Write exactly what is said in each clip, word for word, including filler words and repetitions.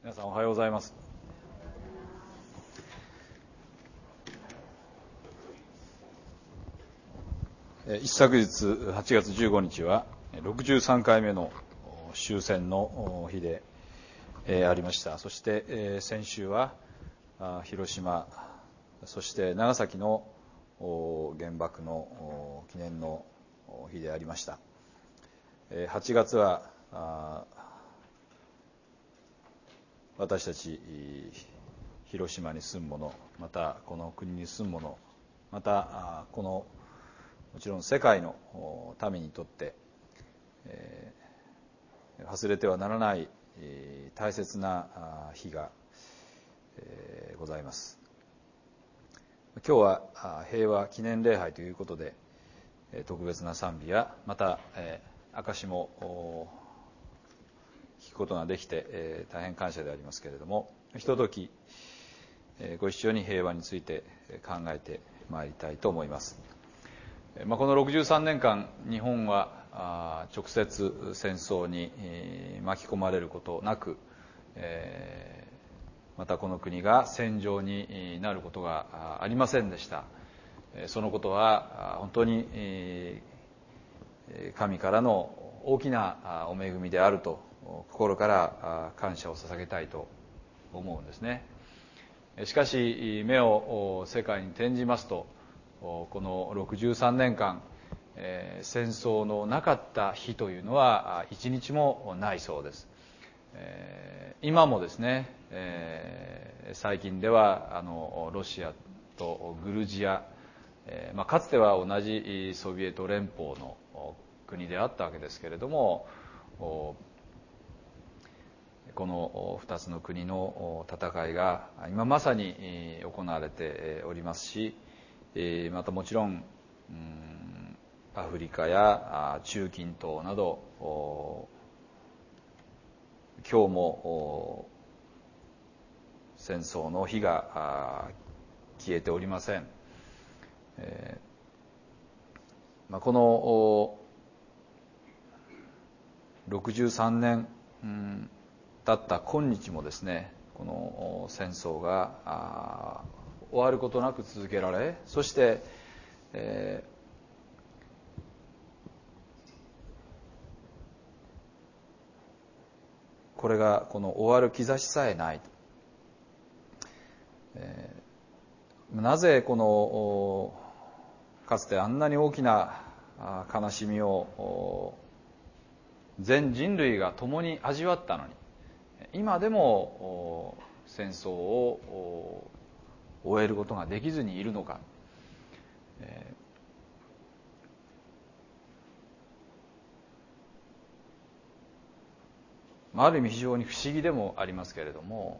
皆さんおはようございます。一昨日はちがつじゅうごにちはろくじゅうさんかいめの終戦の日でありました。そして先週は広島、そして長崎の原爆の記念の日でありました。はちがつは私たち広島に住む者、またこの国に住む者、またこのもちろん世界の民にとって、えー、忘れてはならない、えー、大切な日が、えー、ございます。今日は平和記念礼拝ということで特別な賛美やまた、えー、証も聞くことができて、えー、大変感謝でありますけれども、ひととき、えー、ご一緒に平和について考えてまいりたいと思います。まあ、このろくじゅうさんねんかん、日本は直接戦争に巻き込まれることなく、またこの国が戦場になることがありませんでした。そのことは本当に神からの大きなお恵みであると心から感謝を捧げたいと思うんですね。しかし目を世界に転じますと、このろくじゅうさんねんかん、えー、戦争のなかった日というのは一日もないそうです。えー、今もですね、えー、最近ではあのロシアとグルジア、えーまあ、かつては同じソビエト連邦の国であったわけですけれども、このふたつの国の戦いが今まさに行われておりますし、またもちろん、うん、アフリカや中近東など今日も戦争の火が消えておりません。えーまあ、このろくじゅうさんねん、うん、経った今日もですね、この戦争が終わることなく続けられ、そして、えー、これがこの終わる兆しさえない、えー、なぜこのかつてあんなに大きな悲しみを全人類が共に味わったのに、今でも戦争を終えることができずにいるのか。えー、ある意味非常に不思議でもありますけれども、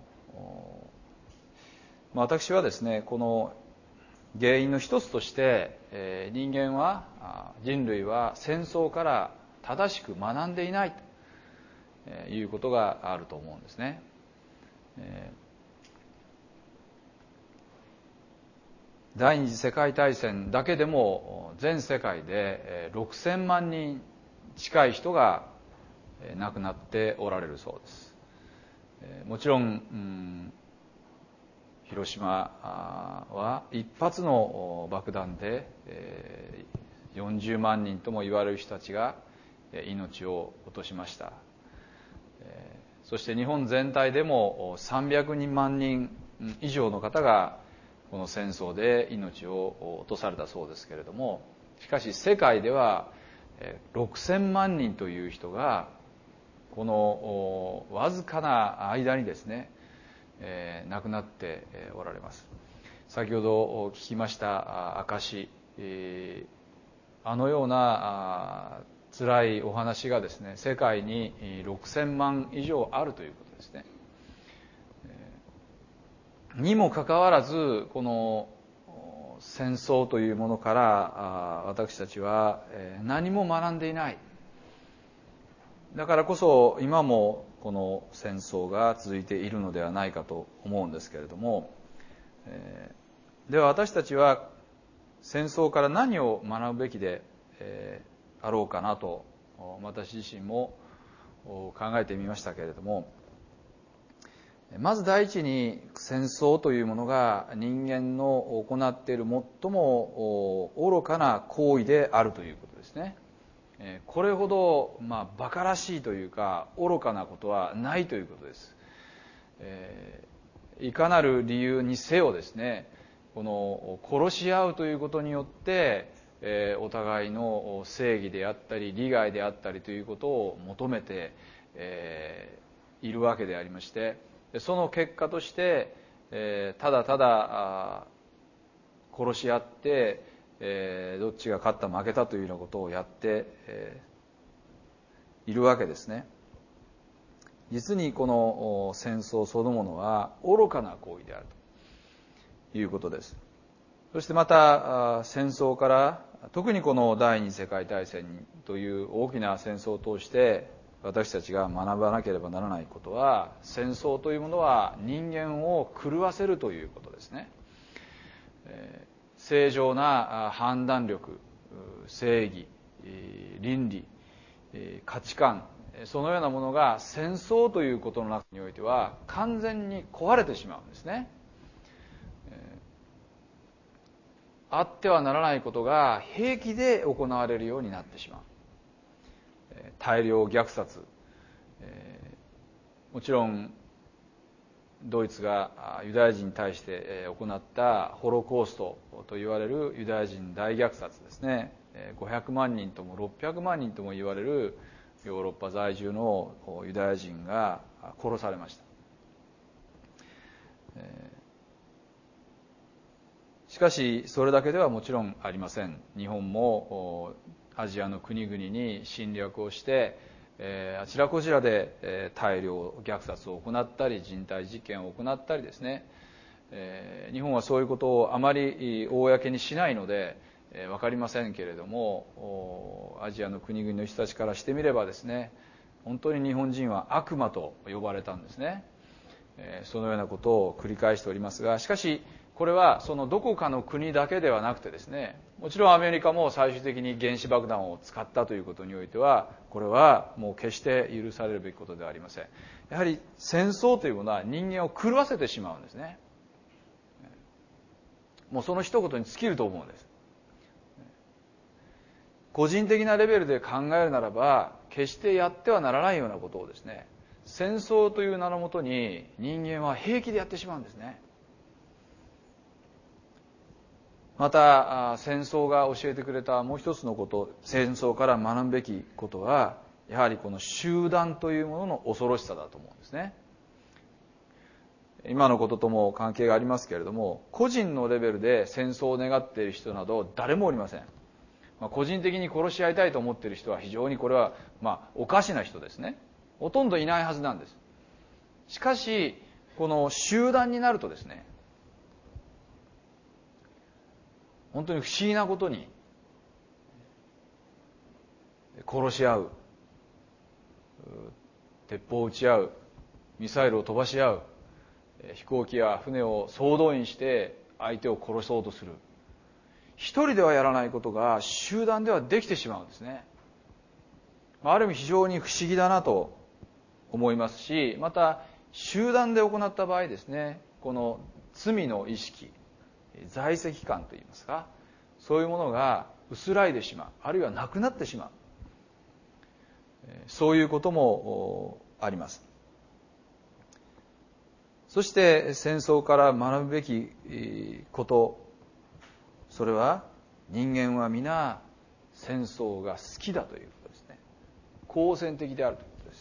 私はですね、この原因の一つとして、えー、人間は人類は戦争から正しく学んでいないということがあると思うんですね。えー第二次世界大戦だけでも全世界でろくせんまんにん近い人が亡くなっておられるそうです。もちろん、うん、広島は一発の爆弾でよんじゅうまんにんとも言われる人たちが命を落としました。そして日本全体でもさんびゃくまんにん以上の方がこの戦争で命を落とされたそうですけれども、しかし世界ではろくせんまんにんという人がこのわずかな間にですね、えー、亡くなっておられます。先ほど聞きました証、えー、あのような辛いお話がですね、世界にろくせんまん以上あるということですね。にもかかわらず、この戦争というものから私たちは何も学んでいない。だからこそ今もこの戦争が続いているのではないかと思うんですけれども、では私たちは戦争から何を学ぶべきであろうかなと私自身も考えてみましたけれども、 まず第一に戦争というものが人間の行っている最も愚かな行為であるということですね。これほど、まあ、馬鹿らしいというか愚かなことはないということです。えー、いかなる理由にせよですね、この殺し合うということによって、えー、お互いの正義であったり利害であったりということを求めて、えー、いるわけでありまして、その結果として、えー、ただただ殺し合って、えー、どっちが勝った負けたというようなことをやって、えー、いるわけですね。実にこの戦争そのものは愚かな行為であるということです。そしてまた戦争から特にこの第二次世界大戦という大きな戦争を通して私たちが学ばなければならないことは、戦争というものは人間を狂わせるということですね。正常な判断力、正義、倫理、価値観、そのようなものが戦争ということの中においては完全に壊れてしまうんですね。あってはならないことが平気で行われるようになってしまう。大量虐殺、もちろんドイツがユダヤ人に対して行ったホロコーストと言われるユダヤ人大虐殺ですね。ごひゃくまんにんともろっぴゃくまんにんとも言われるヨーロッパ在住のユダヤ人が殺されました。しかしそれだけではもちろんありません。日本もアジアの国々に侵略をして、あちらこちらで大量虐殺を行ったり人体実験を行ったりですね、日本はそういうことをあまり公にしないので分かりませんけれども、アジアの国々の人たちからしてみればですね、本当に日本人は悪魔と呼ばれたんですね。そのようなことを繰り返しておりますが、しかしこれはそのどこかの国だけではなくてですね、もちろんアメリカも最終的に原子爆弾を使ったということにおいては、これはもう決して許されるべきことではありません。やはり戦争というものは人間を狂わせてしまうんですね。もうその一言に尽きると思うんです。個人的なレベルで考えるならば、決してやってはならないようなことをですね、戦争という名のもとに人間は平気でやってしまうんですね。また戦争が教えてくれたもう一つのこと、戦争から学ぶべきことは、やはりこの集団というものの恐ろしさだと思うんですね。今のこととも関係がありますけれども、個人のレベルで戦争を願っている人など誰もおりません。まあ、個人的に殺し合いたいと思っている人は非常にこれはまあおかしな人ですね。ほとんどいないはずなんです。しかしこの集団になるとですね、本当に不思議なことに殺し合う、鉄砲を撃ち合う、ミサイルを飛ばし合う、飛行機や船を総動員して相手を殺そうとする。一人ではやらないことが集団ではできてしまうんですね。ある意味非常に不思議だなと思いますし、また集団で行った場合ですね、この罪の意識、在籍感といいますか、そういうものが薄らいでしまう、あるいはなくなってしまう、そういうこともあります。そして戦争から学ぶべきこと、それは人間は皆戦争が好きだということですね。好戦的であるということです。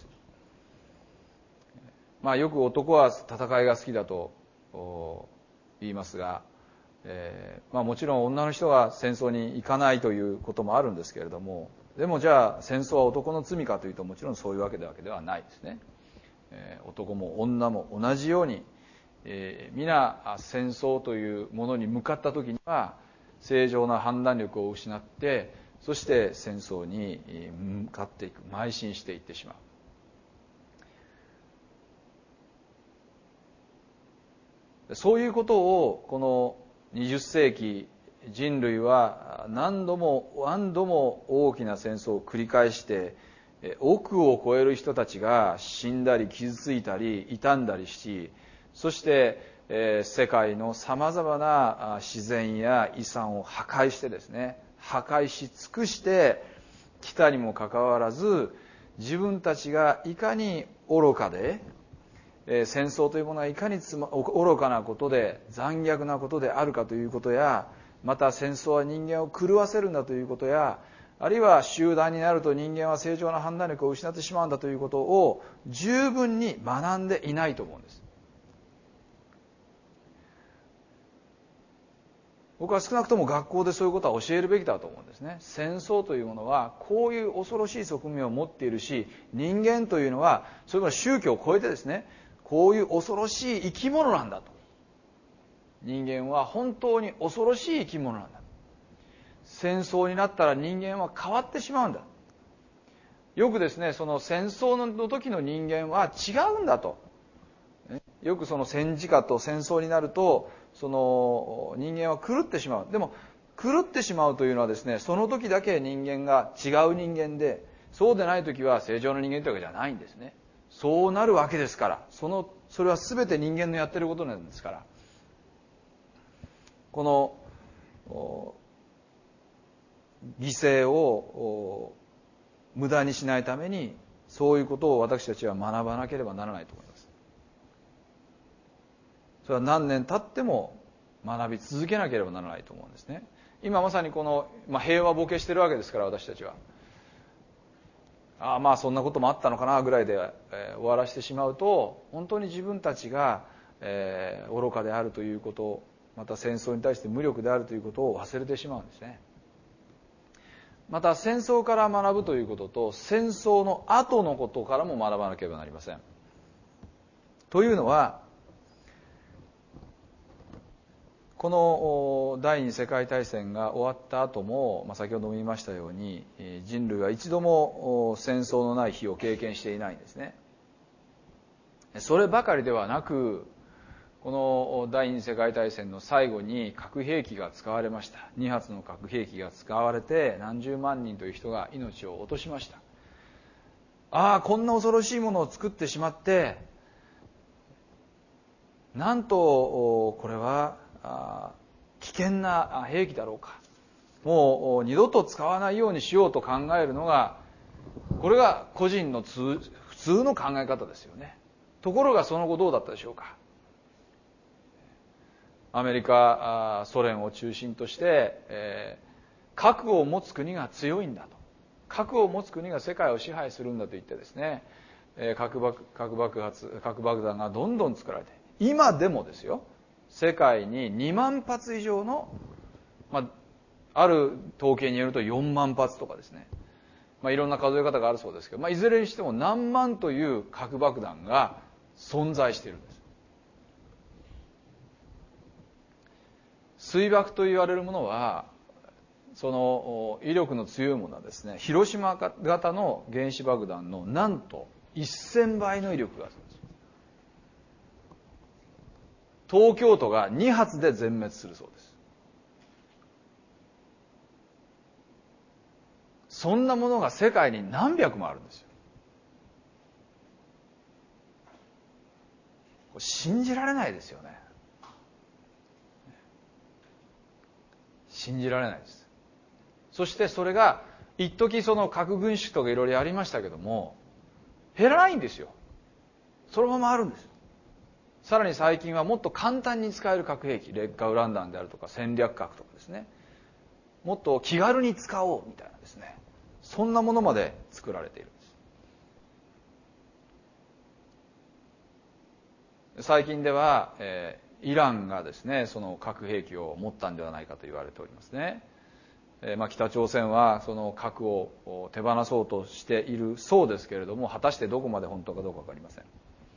まあよく男は戦いが好きだと言いますが、えーまあ、もちろん女の人が戦争に行かないということもあるんですけれども、でもじゃあ戦争は男の罪かというと、もちろんそういうわけではないですね。えー、男も女も同じように、えー、皆戦争というものに向かった時には正常な判断力を失って、そして戦争に向かっていく、邁進していってしまう。そういうことをこのにじゅっ世紀人類は何度も何度も大きな戦争を繰り返して億を超える人たちが死んだり傷ついたり傷んだりし、そして世界のさまざまな自然や遺産を破壊してですね、破壊し尽くしてきたにもかかわらず、自分たちがいかに愚かで、戦争というものがいかに愚かなことで残虐なことであるかということや、また戦争は人間を狂わせるんだということや、あるいは集団になると人間は正常な判断力を失ってしまうんだということを十分に学んでいないと思うんです。僕は少なくとも学校でそういうことは教えるべきだと思うんですね。戦争というものはこういう恐ろしい側面を持っているし、人間というのはそれから宗教を超えてですね、こういう恐ろしい生き物なんだと。人間は本当に恐ろしい生き物なんだ。戦争になったら人間は変わってしまうんだ。よくですね、その戦争の時の人間は違うんだと。よくその戦時下と戦争になると、その人間は狂ってしまう。でも狂ってしまうというのはですね、その時だけ人間が違う人間で、そうでない時は正常な人間というわけじゃないんですね。そうなるわけですから、そのそれは全て人間のやってることなんですから、この犠牲を無駄にしないために、そういうことを私たちは学ばなければならないと思います。それは何年経っても学び続けなければならないと思うんですね。今まさにこの、まあ、平和ボケしてるわけですから、私たちは。ああまあそんなこともあったのかなぐらいで、えー、終わらせてしまうと、本当に自分たちが、えー、愚かであるということ、また戦争に対して無力であるということを忘れてしまうんですね。また戦争から学ぶということと、戦争の後のことからも学ばなければなりません。というのは、この第二次世界大戦が終わった後も、まあ、先ほども言いましたように、人類は一度も戦争のない日を経験していないんですね。そればかりではなく、この第二次世界大戦の最後に核兵器が使われました。に発の核兵器が使われて何十万人という人が命を落としました。ああ、こんな恐ろしいものを作ってしまって、なんとこれは危険な兵器だろうか。もう二度と使わないようにしようと考えるのが、これが個人の普通の考え方ですよね。ところがその後どうだったでしょうか。アメリカ、ソ連を中心として、えー、核を持つ国が強いんだと。核を持つ国が世界を支配するんだと言ってですね、えー、核爆、核爆発、核爆弾がどんどん作られて、今でもですよ、世界ににまん発以上の、まあ、ある統計によるとよんまん発とかですね、まあ、いろんな数え方があるそうですけど、まあ、いずれにしても何万という核爆弾が存在しているんです。水爆と言われるものは、その威力の強いものはですね、広島型の原子爆弾のなんとせんばいの威力があるんです。東京都がに発で全滅するそうです。そんなものが世界に何百もあるんですよ。信じられないですよね。信じられないです。そしてそれが一時その核軍縮とかいろいろありましたけども、減らないんですよ。そのままあるんですよ。さらに最近はもっと簡単に使える核兵器、劣化ウラン弾であるとか戦略核とかですね、もっと気軽に使おうみたいなですね、そんなものまで作られているんです。最近では、えー、イランがですね、その核兵器を持ったんではないかと言われておりますね。えーまあ、北朝鮮はその核を手放そうとしているそうですけれども、果たしてどこまで本当かどうかわかりません。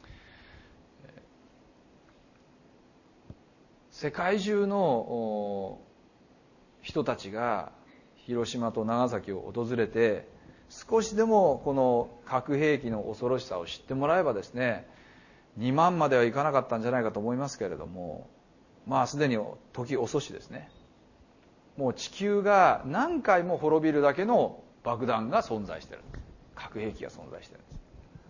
世界中の人たちが広島と長崎を訪れて、少しでもこの核兵器の恐ろしさを知ってもらえばですね、にまんまではいかなかったんじゃないかと思いますけれども、まあすでに時遅しですね。もう地球が何回も滅びるだけの爆弾が存在している。 核兵器が存在しているんです。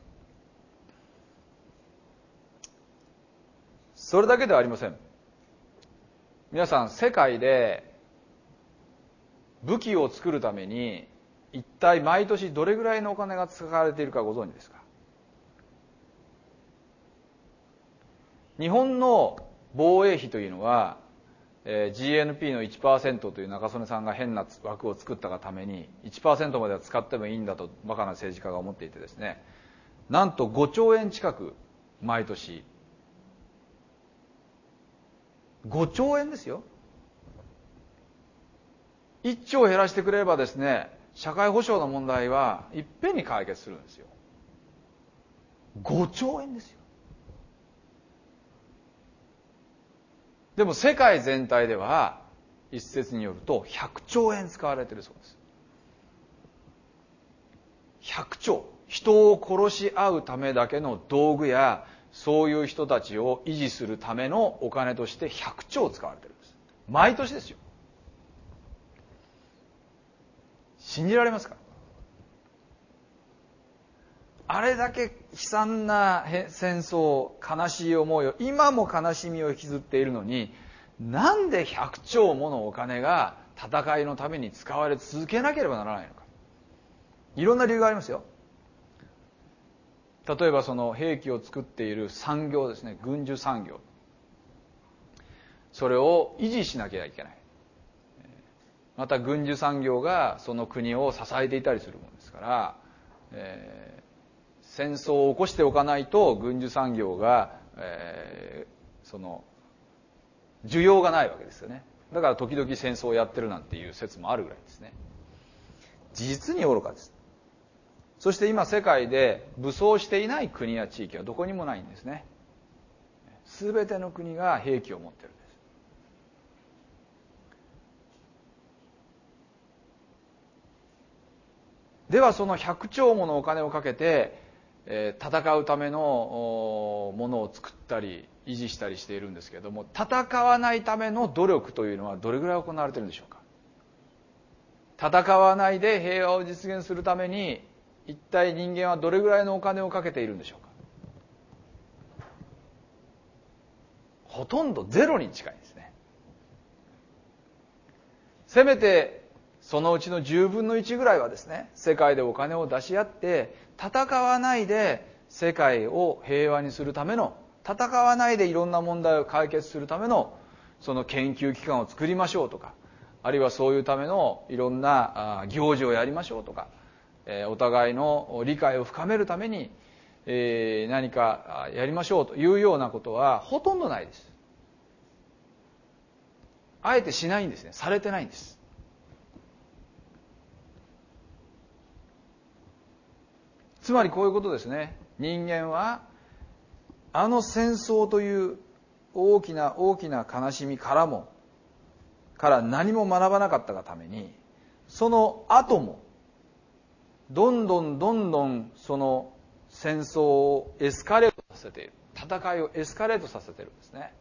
それだけではありません。皆さん、世界で武器を作るために一体毎年どれぐらいのお金が使われているかご存知ですか？日本の防衛費というのは、えー、ジーエヌピー の いちパーセント という中曽根さんが変な枠を作ったがために いちパーセント までは使ってもいいんだとバカな政治家が思っていてですね、なんとごちょうえん近く毎年、ごちょうえんですよ。いっちょう減らしてくれればですね、社会保障の問題はいっぺんに解決するんですよ。ごちょうえんですよ。でも世界全体では一説によるとひゃくちょうえん使われているそうです。ひゃくちょう。人を殺し合うためだけの道具やそういう人たちを維持するためのお金としてひゃくちょう使われているんです。毎年ですよ。信じられますか？あれだけ悲惨な戦争、悲しい思いを、今も悲しみを引きずっているのに、なんでひゃくちょうものお金が戦いのために使われ続けなければならないのか。いろんな理由がありますよ。例えばその兵器を作っている産業ですね、軍需産業。それを維持しなきゃいけない。また軍需産業がその国を支えていたりするものですから、えー戦争を起こしておかないと軍需産業が、えー、その需要がないわけですよね。だから時々戦争をやってるなんていう説もあるぐらいですね。実に愚かです。そして今世界で武装していない国や地域はどこにもないんですね。すべての国が兵器を持ってるんです。ではそのひゃくちょうものお金をかけて戦うためのものを作ったり維持したりしているんですけれども、戦わないための努力というのはどれぐらい行われているんでしょうか。戦わないで平和を実現するために一体人間はどれぐらいのお金をかけているんでしょうか。ほとんどゼロに近いですね。せめてそのうちのじゅうぶんのいちぐらいはですね、世界でお金を出し合って戦わないで世界を平和にするための、戦わないでいろんな問題を解決するためのその研究機関を作りましょうとか、あるいはそういうためのいろんな行事をやりましょうとか、お互いの理解を深めるために何かやりましょうというようなことはほとんどないです。あえてしないんですね。されてないんです。つまりこういうことですね。人間はあの戦争という大きな大きな悲しみからもから何も学ばなかったがために、その後もどんどんどんどんその戦争をエスカレートさせている、戦いをエスカレートさせているんですね。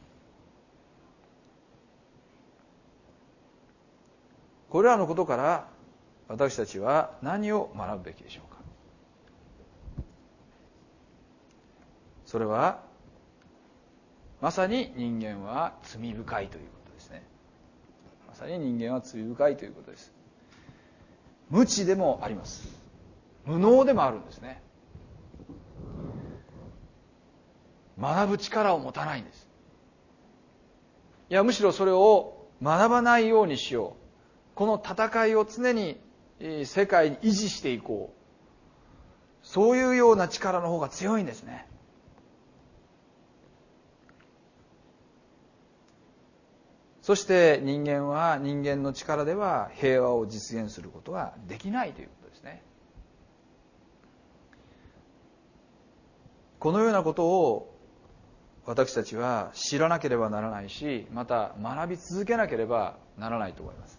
これらのことから私たちは何を学ぶべきでしょうか。それはまさに人間は罪深いということですね。まさに人間は罪深いということです。無知でもあります。無能でもあるんですね。学ぶ力を持たないんです。いや、むしろそれを学ばないようにしよう。この戦いを常に世界に維持していこう。そういうような力の方が強いんですね。そして人間は人間の力では平和を実現することはできないということですね。このようなことを私たちは知らなければならないし、また学び続けなければならないと思います。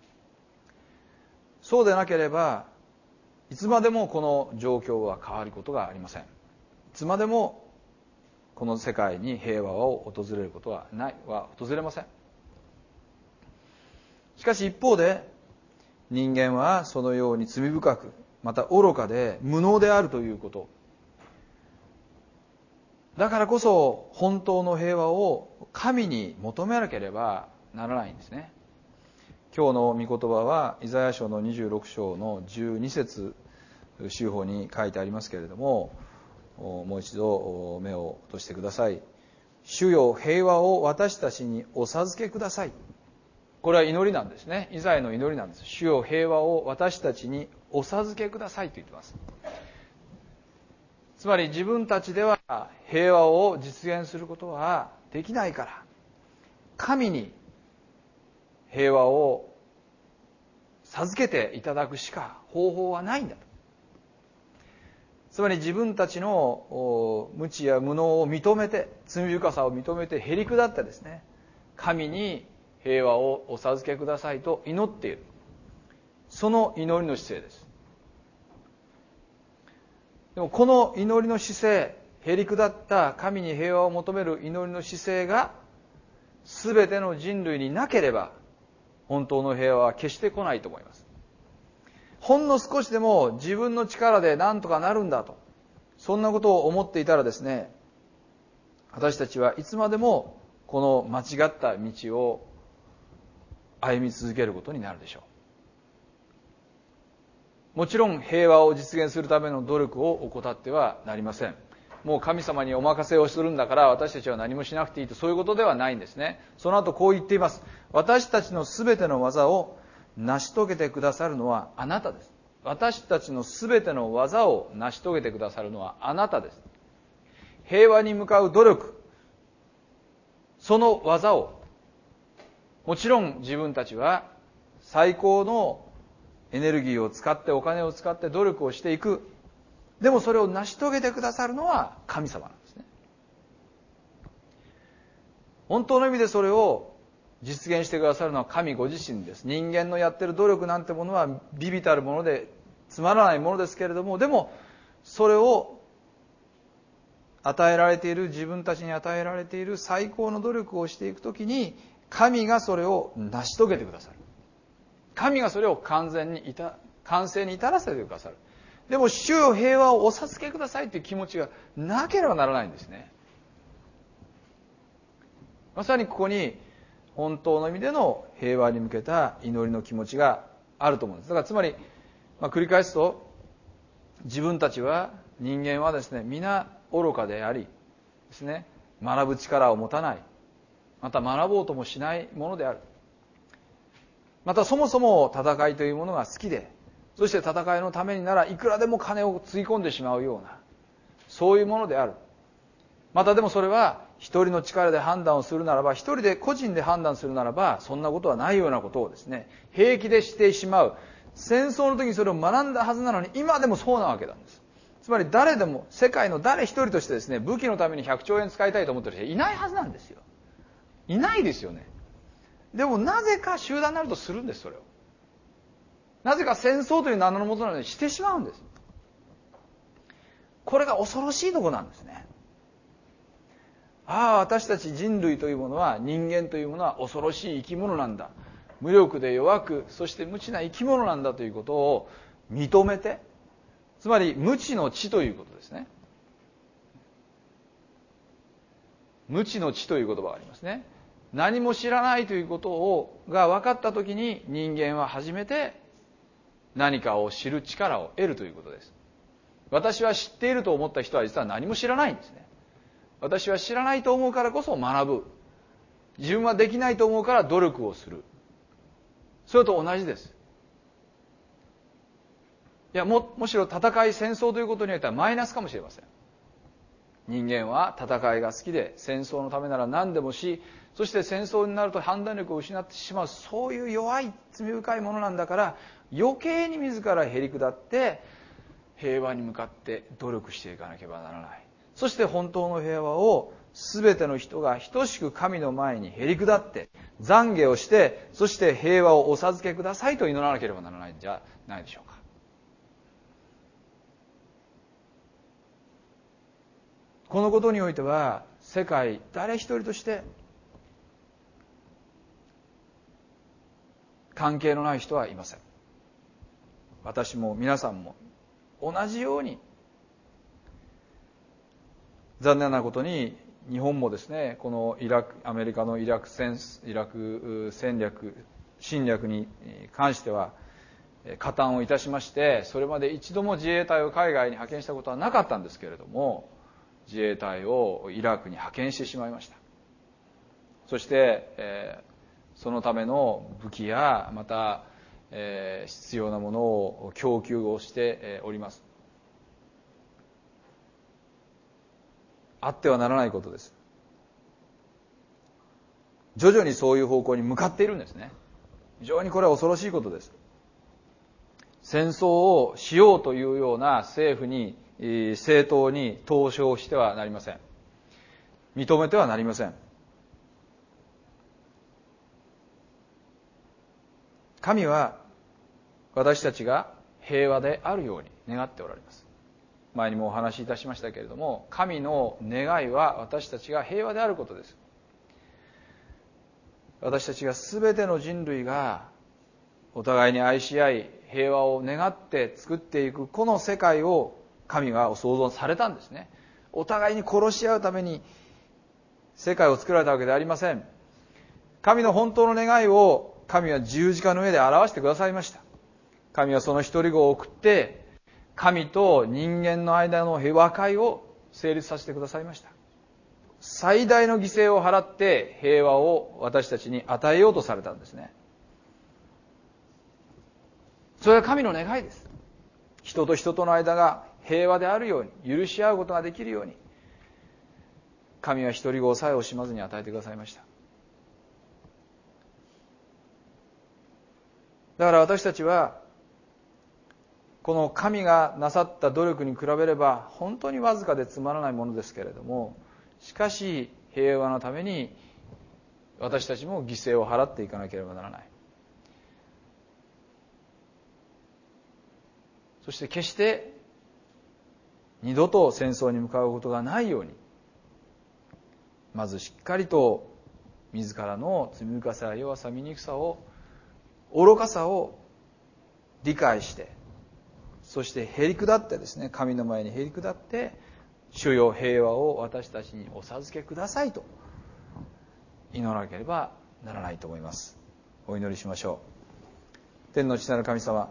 そうでなければいつまでもこの状況は変わることがありません。いつまでもこの世界に平和を訪れることはないは訪れません。しかし一方で人間はそのように罪深くまた愚かで無能であるということ。だからこそ本当の平和を神に求めなければならないんですね。今日の御言葉はイザヤ書のにじゅうろく章のじゅうに節修法に書いてありますけれども、もう一度目を落としてください。主よ、平和を私たちにお授けください。これは祈りなんですね。イザヤの祈りなんです。主よ、平和を私たちにお授けくださいと言ってます。つまり自分たちでは平和を実現することはできないから、神に平和を授けていただくしか方法はないんだと。つまり自分たちの無知や無能を認めて、罪深さを認めてへり下ってですね、神に平和をお授けくださいと祈っている。その祈りの姿勢です。でもこの祈りの姿勢、へり下った神に平和を求める祈りの姿勢が全ての人類になければ、本当の平和は決して来ないと思います。ほんの少しでも自分の力で何とかなるんだと、そんなことを思っていたらですね、私たちはいつまでもこの間違った道を歩み続けることになるでしょう。もちろん平和を実現するための努力を怠ってはなりません。もう神様にお任せをするんだから私たちは何もしなくていいと、そういうことではないんですね。その後こう言っています。私たちのすべての技を成し遂げてくださるのはあなたです。私たちのすべての技を成し遂げてくださるのはあなたです。平和に向かう努力、その技を、もちろん自分たちは最高のエネルギーを使って、お金を使って努力をしていく。でもそれを成し遂げてくださるのは神様なんですね。本当の意味でそれを実現してくださるのは神ご自身です。人間のやってる努力なんてものは微々たるものでつまらないものですけれども、でもそれを与えられている、自分たちに与えられている最高の努力をしていくときに、神がそれを成し遂げてくださる。神がそれを完全にいた、完成に至らせてくださる。でも主よ平和をお授けくださいという気持ちがなければならないんですね。まさにここに本当の意味での平和に向けた祈りの気持ちがあると思うんです。だからつまり、まあ、繰り返すと、自分たちは、人間はですね、皆愚かでありですね、学ぶ力を持たない、また学ぼうともしないものである。またそもそも戦いというものが好きで、そして戦いのためにならいくらでも金をつぎ込んでしまうような、そういうものである。またでもそれは一人の力で判断をするならば、一人で個人で判断するならば、そんなことはないようなことをですね、平気でしてしまう。戦争の時にそれを学んだはずなのに、今でもそうなわけなんです。つまり誰でも、世界の誰一人としてですね、武器のためにひゃくちょうえん使いたいと思ってる人いないはずなんですよ。いないですよね。でもなぜか集団になるとするんです、それを。なぜか戦争という名のもとなのにしてしまうんです。これが恐ろしいところなんですね。ああ、私たち人類というものは、人間というものは恐ろしい生き物なんだ。無力で弱く、そして無知な生き物なんだということを認めて、つまり無知の知ということですね。無知の知という言葉がありますね。何も知らないということをが分かったときに、人間は初めて何かを知る力を得るということです。私は知っていると思った人は実は何も知らないんですね。私は知らないと思うからこそ学ぶ。自分はできないと思うから努力をする。それと同じです。いや、も、むしろ戦い、戦争ということにおいてはマイナスかもしれません。人間は戦いが好きで、戦争のためなら何でもし、そして戦争になると判断力を失ってしまう、そういう弱い罪深いものなんだから、余計に自らへり下って平和に向かって努力していかなければならない。そして本当の平和を全ての人が等しく神の前にへり下って懺悔をして、そして平和をお授けくださいと祈らなければならないんじゃないでしょうか。このことにおいては世界誰一人として関係のない人はいません。私も皆さんも同じように、残念なことに日本もですね、このイラクアメリカのイラク戦イラク戦略侵略に関しては加担をいたしまして、それまで一度も自衛隊を海外に派遣したことはなかったんですけれども、自衛隊をイラクに派遣してしまいました。そして、えー、そのための武器やまた、えー、必要なものを供給をしております。あってはならないことです。徐々にそういう方向に向かっているんですね。非常にこれは恐ろしいことです。戦争をしようというような政府に、政党に投票してはなりません。認めてはなりません。神は私たちが平和であるように願っておられます。前にもお話しいたしましたけれども、神の願いは私たちが平和であることです。私たちが全ての人類がお互いに愛し合い平和を願って作っていくこの世界を神が創造されたんですね。お互いに殺し合うために世界を作られたわけではありません。神の本当の願いを神は十字架の上で表してくださいました。神はその一人子を送って神と人間の間の和解を成立させてくださいました。最大の犠牲を払って平和を私たちに与えようとされたんですね。それは神の願いです。人と人との間が平和であるように、許し合うことができるように、神は一人子をさえ惜しまずに与えてくださいました。だから私たちはこの神がなさった努力に比べれば本当にわずかでつまらないものですけれども、しかし平和のために私たちも犠牲を払っていかなければならない。そして決して二度と戦争に向かうことがないように、まずしっかりと自らの罪深さや弱さ、醜さを、愚かさを理解して、そしてへり下ってですね、神の前にへり下って、主よ平和を私たちにお授けくださいと祈らなければならないと思います。お祈りしましょう。天の父なる神様、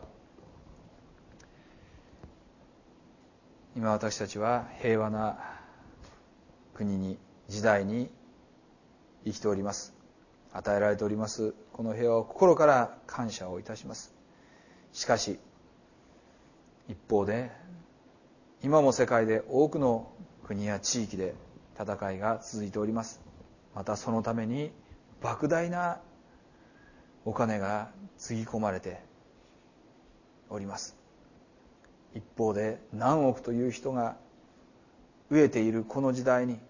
今私たちは平和な国に、時代に生きております。与えられておりますこの平和を心から感謝をいたします。しかし一方で今も世界で多くの国や地域で戦いが続いております。またそのために莫大なお金がつぎ込まれております。一方で何億という人が飢えているこの時代に、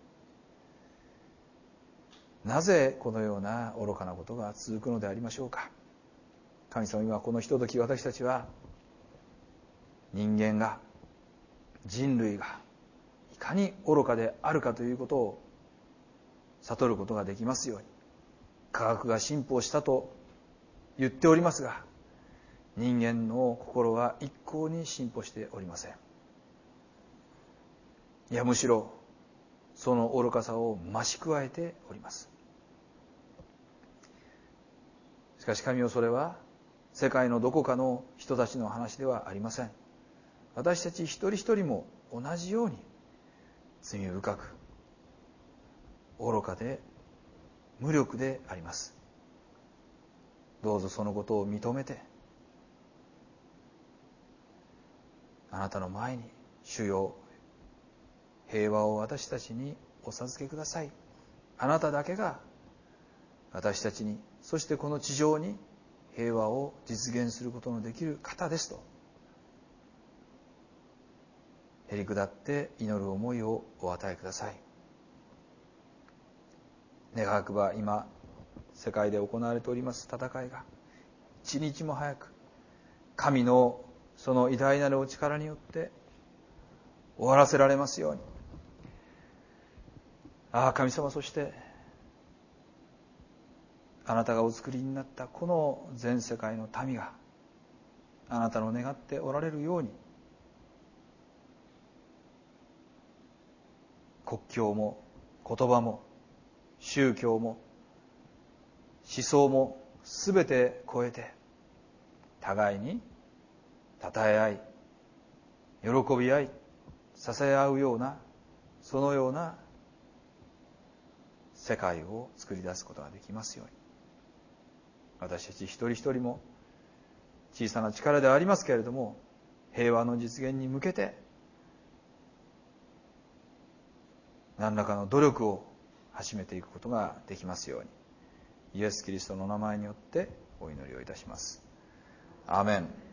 なぜこのような愚かなことが続くのでありましょうか。神様、今このひととき私たちは人間が、人類がいかに愚かであるかということを悟ることができますように。科学が進歩したと言っておりますが、人間の心は一向に進歩しておりません。いや、むしろその愚かさを増し加えております。しかし神よ、それは世界のどこかの人たちの話ではありません。私たち一人一人も同じように罪深く、愚かで、無力であります。どうぞそのことを認めて、あなたの前に、主よ、平和を私たちにお授けください。あなただけが私たちに、そしてこの地上に平和を実現することのできる方ですと、へり下って祈る思いをお与えください。願わくば今世界で行われております戦いが一日も早く神のその偉大なるお力によって終わらせられますように。ああ神様、そしてあなたがお作りになったこの全世界の民があなたの願っておられるように国境も言葉も宗教も思想もすべて超えて互いに称え合い喜び合い支え合うようなそのような世界を作り出すことができますように、私たち一人一人も小さな力ではありますけれども、平和の実現に向けて何らかの努力を始めていくことができますように、イエス・キリストの名前によってお祈りをいたします。アーメン。